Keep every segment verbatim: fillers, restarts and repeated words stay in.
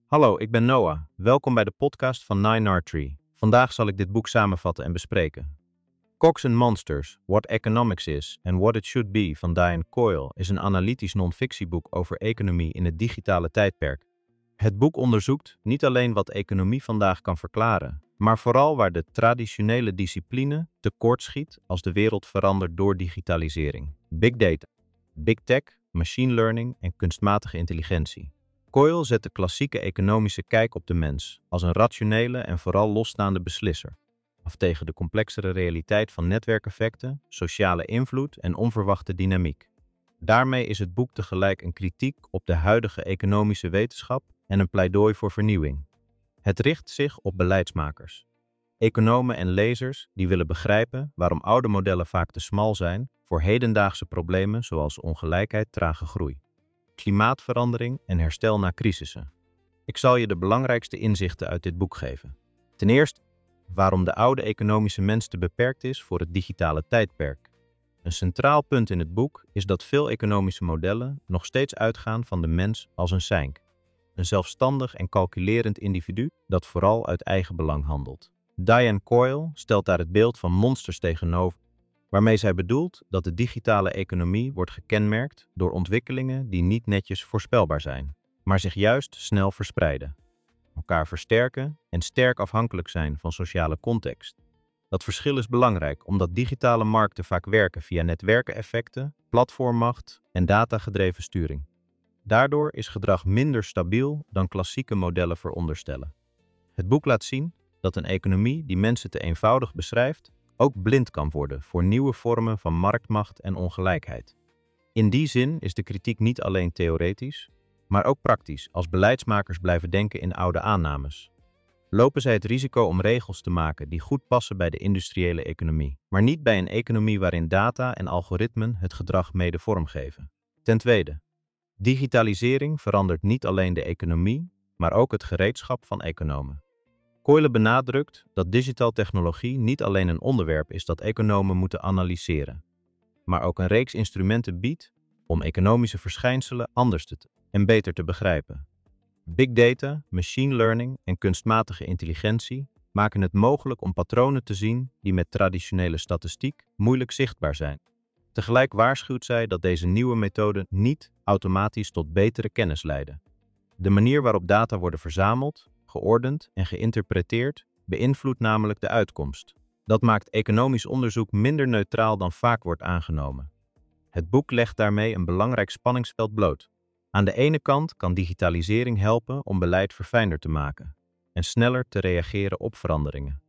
Hallo, ik ben Noah. Welkom bij de podcast van Nine R Tree. Vandaag zal ik dit boek samenvatten en bespreken. Cogs and Monsters, What Economics Is and What It Should Be van Diane Coyle is een analytisch non-fictieboek over economie in het digitale tijdperk. Het boek onderzoekt niet alleen wat economie vandaag kan verklaren, maar vooral waar de traditionele discipline tekortschiet als de wereld verandert door digitalisering. Big data, big tech, machine learning en kunstmatige intelligentie. Coyle zet de klassieke economische kijk op de mens als een rationele en vooral losstaande beslisser, af tegen de complexere realiteit van netwerkeffecten, sociale invloed en onverwachte dynamiek. Daarmee is het boek tegelijk een kritiek op de huidige economische wetenschap en een pleidooi voor vernieuwing. Het richt zich op beleidsmakers, economen en lezers die willen begrijpen waarom oude modellen vaak te smal zijn voor hedendaagse problemen zoals ongelijkheid, trage groei, klimaatverandering en herstel na crisissen. Ik zal je de belangrijkste inzichten uit dit boek geven. Ten eerste, waarom de oude economische mens te beperkt is voor het digitale tijdperk. Een centraal punt in het boek is dat veel economische modellen nog steeds uitgaan van de mens als een seink. Een zelfstandig en calculerend individu dat vooral uit eigen belang handelt. Diane Coyle stelt daar het beeld van monsters tegenover, waarmee zij bedoelt dat de digitale economie wordt gekenmerkt door ontwikkelingen die niet netjes voorspelbaar zijn, maar zich juist snel verspreiden, elkaar versterken en sterk afhankelijk zijn van sociale context. Dat verschil is belangrijk omdat digitale markten vaak werken via netwerkeneffecten, platformmacht en datagedreven sturing. Daardoor is gedrag minder stabiel dan klassieke modellen veronderstellen. Het boek laat zien dat een economie die mensen te eenvoudig beschrijft, ook blind kan worden voor nieuwe vormen van marktmacht en ongelijkheid. In die zin is de kritiek niet alleen theoretisch, maar ook praktisch als beleidsmakers blijven denken in oude aannames. Lopen zij het risico om regels te maken die goed passen bij de industriële economie, maar niet bij een economie waarin data en algoritmen het gedrag mede vormgeven. Ten tweede, digitalisering verandert niet alleen de economie, maar ook het gereedschap van economen. Coyle benadrukt dat digital technologie niet alleen een onderwerp is dat economen moeten analyseren, maar ook een reeks instrumenten biedt om economische verschijnselen anders te en beter te begrijpen. Big data, machine learning en kunstmatige intelligentie maken het mogelijk om patronen te zien die met traditionele statistiek moeilijk zichtbaar zijn. Tegelijk waarschuwt zij dat deze nieuwe methoden niet automatisch tot betere kennis leiden. De manier waarop data worden verzameld, geordend en geïnterpreteerd beïnvloedt namelijk de uitkomst. Dat maakt economisch onderzoek minder neutraal dan vaak wordt aangenomen. Het boek legt daarmee een belangrijk spanningsveld bloot. Aan de ene kant kan digitalisering helpen om beleid verfijnder te maken en sneller te reageren op veranderingen.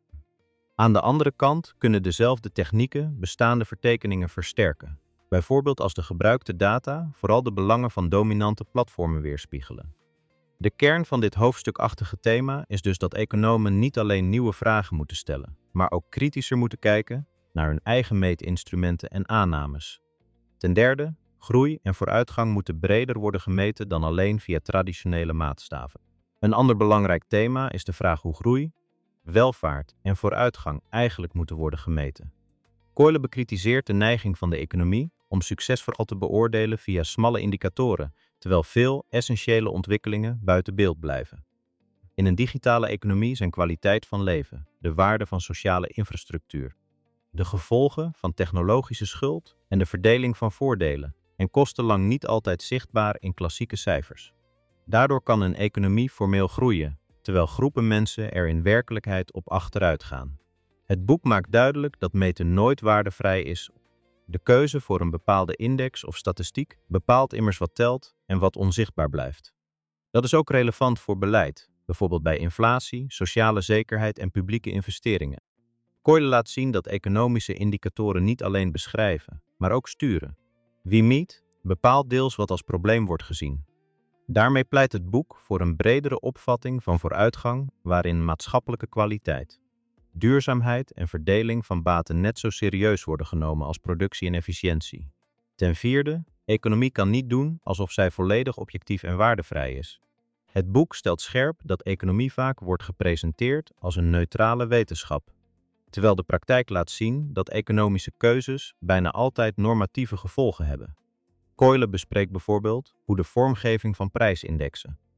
Aan de andere kant kunnen dezelfde technieken bestaande vertekeningen versterken, bijvoorbeeld als de gebruikte data vooral de belangen van dominante platformen weerspiegelen. De kern van dit hoofdstukachtige thema is dus dat economen niet alleen nieuwe vragen moeten stellen, maar ook kritischer moeten kijken naar hun eigen meetinstrumenten en aannames. Ten derde, groei en vooruitgang moeten breder worden gemeten dan alleen via traditionele maatstaven. Een ander belangrijk thema is de vraag hoe groei, welvaart en vooruitgang eigenlijk moeten worden gemeten. Coyle bekritiseert de neiging van de economie om succes vooral te beoordelen via smalle indicatoren, terwijl veel essentiële ontwikkelingen buiten beeld blijven. In een digitale economie zijn kwaliteit van leven, de waarde van sociale infrastructuur, de gevolgen van technologische schuld en de verdeling van voordelen en kostenlang niet altijd zichtbaar in klassieke cijfers. Daardoor kan een economie formeel groeien, terwijl groepen mensen er in werkelijkheid op achteruit gaan. Het boek maakt duidelijk dat meten nooit waardevrij is. De keuze voor een bepaalde index of statistiek bepaalt immers wat telt en wat onzichtbaar blijft. Dat is ook relevant voor beleid, bijvoorbeeld bij inflatie, sociale zekerheid en publieke investeringen. Coyle laat zien dat economische indicatoren niet alleen beschrijven, maar ook sturen. Wie meet, bepaalt deels wat als probleem wordt gezien. Daarmee pleit het boek voor een bredere opvatting van vooruitgang waarin maatschappelijke kwaliteit, duurzaamheid en verdeling van baten net zo serieus worden genomen als productie en efficiëntie. Ten vierde, economie kan niet doen alsof zij volledig objectief en waardevrij is. Het boek stelt scherp dat economie vaak wordt gepresenteerd als een neutrale wetenschap, terwijl de praktijk laat zien dat economische keuzes bijna altijd normatieve gevolgen hebben. Coyle bespreekt bijvoorbeeld hoe de vormgeving van prijsindexen,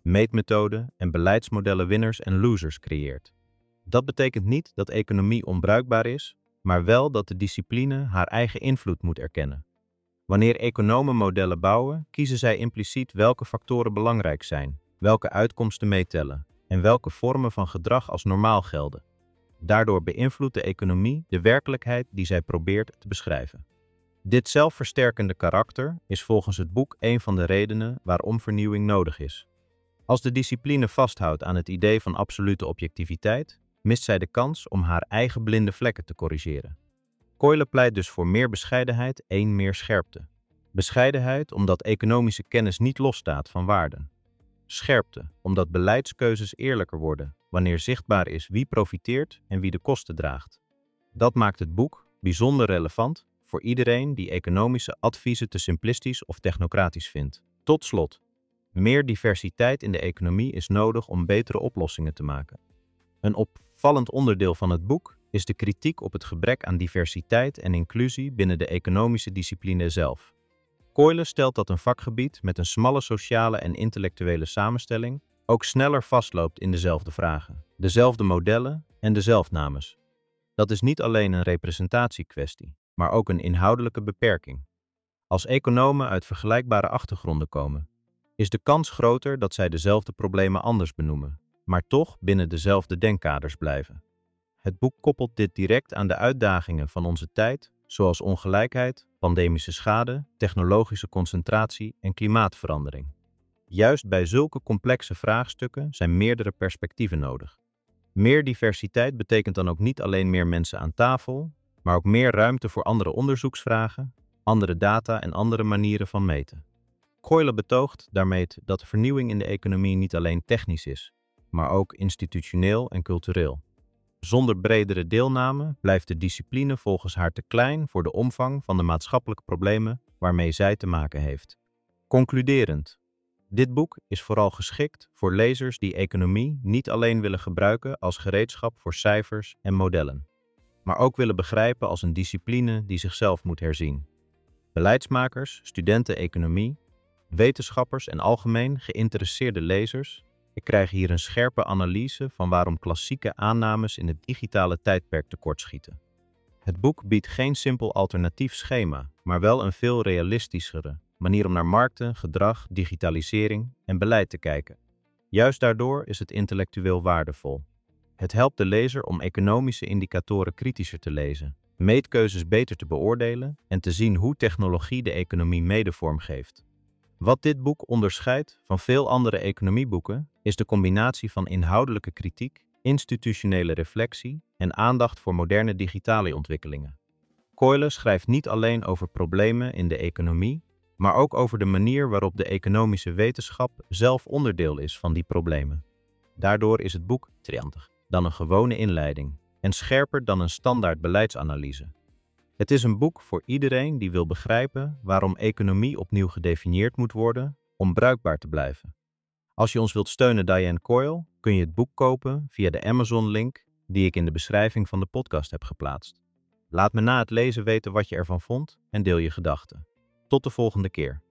meetmethoden en beleidsmodellen winners en losers creëert. Dat betekent niet dat economie onbruikbaar is, maar wel dat de discipline haar eigen invloed moet erkennen. Wanneer economen modellen bouwen, kiezen zij impliciet welke factoren belangrijk zijn, welke uitkomsten meetellen en welke vormen van gedrag als normaal gelden. Daardoor beïnvloedt de economie de werkelijkheid die zij probeert te beschrijven. Dit zelfversterkende karakter is volgens het boek een van de redenen waarom vernieuwing nodig is. Als de discipline vasthoudt aan het idee van absolute objectiviteit, mist zij de kans om haar eigen blinde vlekken te corrigeren. Coyle pleit dus voor meer bescheidenheid en meer scherpte. Bescheidenheid omdat economische kennis niet losstaat van waarden. Scherpte omdat beleidskeuzes eerlijker worden wanneer zichtbaar is wie profiteert en wie de kosten draagt. Dat maakt het boek bijzonder relevant voor iedereen die economische adviezen te simplistisch of technocratisch vindt. Tot slot, meer diversiteit in de economie is nodig om betere oplossingen te maken. Een opvallend onderdeel van het boek is de kritiek op het gebrek aan diversiteit en inclusie binnen de economische discipline zelf. Coyle stelt dat een vakgebied met een smalle sociale en intellectuele samenstelling ook sneller vastloopt in dezelfde vragen, dezelfde modellen en dezelfde names. Dat is niet alleen een representatiekwestie, maar ook een inhoudelijke beperking. Als economen uit vergelijkbare achtergronden komen, is de kans groter dat zij dezelfde problemen anders benoemen, maar toch binnen dezelfde denkkaders blijven. Het boek koppelt dit direct aan de uitdagingen van onze tijd, zoals ongelijkheid, pandemische schade, technologische concentratie en klimaatverandering. Juist bij zulke complexe vraagstukken zijn meerdere perspectieven nodig. Meer diversiteit betekent dan ook niet alleen meer mensen aan tafel, maar ook meer ruimte voor andere onderzoeksvragen, andere data en andere manieren van meten. Coyle betoogt daarmee dat de vernieuwing in de economie niet alleen technisch is, maar ook institutioneel en cultureel. Zonder bredere deelname blijft de discipline volgens haar te klein voor de omvang van de maatschappelijke problemen waarmee zij te maken heeft. Concluderend, dit boek is vooral geschikt voor lezers die economie niet alleen willen gebruiken als gereedschap voor cijfers en modellen, maar ook willen begrijpen als een discipline die zichzelf moet herzien. Beleidsmakers, studenten economie, wetenschappers en algemeen geïnteresseerde lezers, ik krijg hier een scherpe analyse van waarom klassieke aannames in het digitale tijdperk tekortschieten. Het boek biedt geen simpel alternatief schema, maar wel een veel realistischere manier om naar markten, gedrag, digitalisering en beleid te kijken. Juist daardoor is het intellectueel waardevol. Het helpt de lezer om economische indicatoren kritischer te lezen, meetkeuzes beter te beoordelen en te zien hoe technologie de economie mede vormgeeft. Wat dit boek onderscheidt van veel andere economieboeken is de combinatie van inhoudelijke kritiek, institutionele reflectie en aandacht voor moderne digitale ontwikkelingen. Coyle schrijft niet alleen over problemen in de economie, maar ook over de manier waarop de economische wetenschap zelf onderdeel is van die problemen. Daardoor is het boek triantig dan een gewone inleiding en scherper dan een standaard beleidsanalyse. Het is een boek voor iedereen die wil begrijpen waarom economie opnieuw gedefinieerd moet worden om bruikbaar te blijven. Als je ons wilt steunen, Diane Coyle, kun je het boek kopen via de Amazon-link die ik in de beschrijving van de podcast heb geplaatst. Laat me na het lezen weten wat je ervan vond en deel je gedachten. Tot de volgende keer.